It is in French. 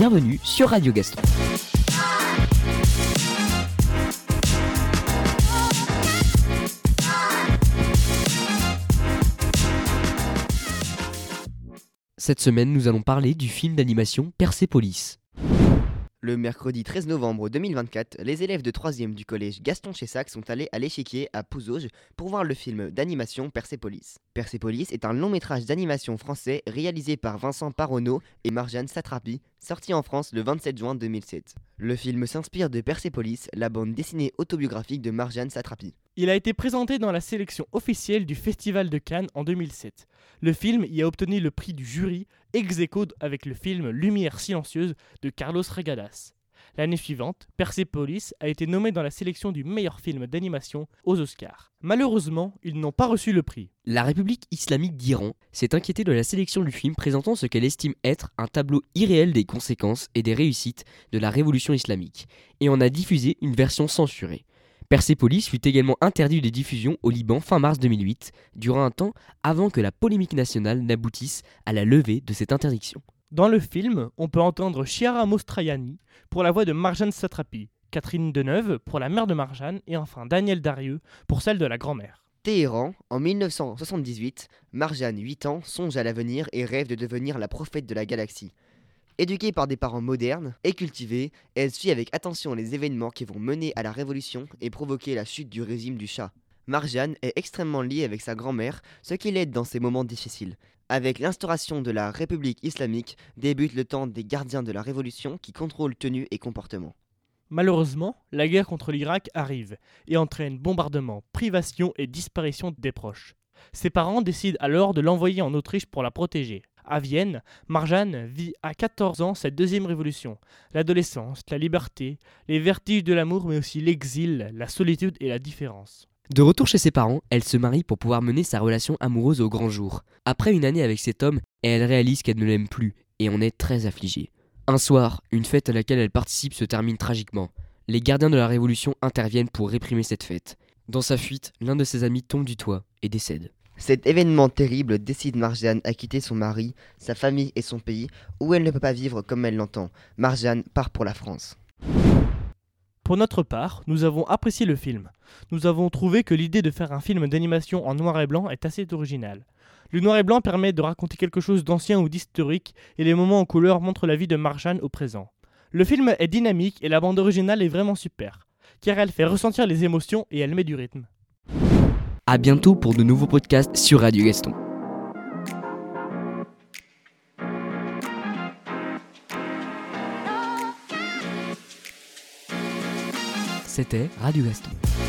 bienvenue sur Radio Gaston. Cette semaine, nous allons parler du film d'animation Persépolis. Le mercredi 13 novembre 2024, les élèves de 3e du collège Gaston Chessac sont allés à l'échiquier à Pouzauges pour voir le film d'animation Persépolis. Persépolis est un long métrage d'animation français réalisé par Vincent Paronneau et Marjane Satrapi, sorti en France le 27 juin 2007. Le film s'inspire de Persépolis, la bande dessinée autobiographique de Marjane Satrapi. Il a été présenté dans la sélection officielle du Festival de Cannes en 2007. Le film y a obtenu le prix du jury ex aequo avec le film Lumière silencieuse de Carlos Regadas. L'année suivante, Persépolis a été nommé dans la sélection du meilleur film d'animation aux Oscars. Malheureusement, ils n'ont pas reçu le prix. La République islamique d'Iran s'est inquiétée de la sélection du film présentant ce qu'elle estime être un tableau irréel des conséquences et des réussites de la révolution islamique, et en a diffusé une version censurée. Persépolis fut également interdit de diffusion au Liban fin mars 2008, durant un temps avant que la polémique nationale n'aboutisse à la levée de cette interdiction. Dans le film, on peut entendre Chiara Mostraiani pour la voix de Marjane Satrapi, Catherine Deneuve pour la mère de Marjane et enfin Daniel Darieux pour celle de la grand-mère. Téhéran, en 1978, Marjane, 8 ans, songe à l'avenir et rêve de devenir la prophète de la galaxie. Éduquée par des parents modernes et cultivés, elle suit avec attention les événements qui vont mener à la révolution et provoquer la chute du régime du Shah. Marjane est extrêmement liée avec sa grand-mère, ce qui l'aide dans ces moments difficiles. Avec l'instauration de la République islamique, débute le temps des gardiens de la révolution qui contrôlent tenue et comportement. Malheureusement, la guerre contre l'Irak arrive et entraîne bombardements, privations et disparition des proches. Ses parents décident alors de l'envoyer en Autriche pour la protéger. À Vienne, Marjane vit à 14 ans cette deuxième révolution. L'adolescence, la liberté, les vertiges de l'amour mais aussi l'exil, la solitude et la différence. De retour chez ses parents, elle se marie pour pouvoir mener sa relation amoureuse au grand jour. Après une année avec cet homme, elle réalise qu'elle ne l'aime plus et en est très affligée. Un soir, une fête à laquelle elle participe se termine tragiquement. Les gardiens de la Révolution interviennent pour réprimer cette fête. Dans sa fuite, l'un de ses amis tombe du toit et décède. Cet événement terrible décide Marjane à quitter son mari, sa famille et son pays, où elle ne peut pas vivre comme elle l'entend. Marjane part pour la France. Pour notre part, nous avons apprécié le film. Nous avons trouvé que l'idée de faire un film d'animation en noir et blanc est assez originale. Le noir et blanc permet de raconter quelque chose d'ancien ou d'historique, et les moments en couleur montrent la vie de Marjane au présent. Le film est dynamique et la bande originale est vraiment super, car elle fait ressentir les émotions et elle met du rythme. A bientôt pour de nouveaux podcasts sur Radio Gaston. C'était Radio Gaston.